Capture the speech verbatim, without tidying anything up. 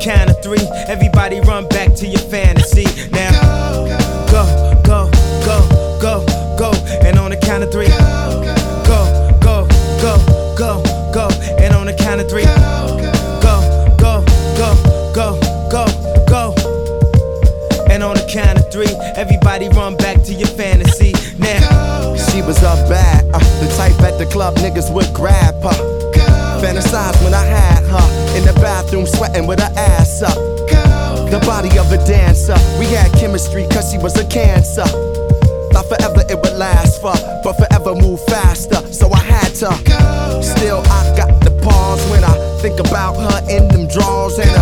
count of three, everybody run back to your fantasy. Now, go, go, go, go, go. And on the count of three, go, go, go, go, go. And on the count of three, go, go, go, go, go, go. And on the count of three, everybody run back to your fantasy. Now, she was up bad, uh, the type at the club niggas would grab her. Fantasize when I had her in the bathroom sweating with her ass up. The body of a dancer, we had chemistry cause she was a cancer. Thought forever it would last for, but forever move faster, so I had to. Still I got the pause when I think about her in them drawers and her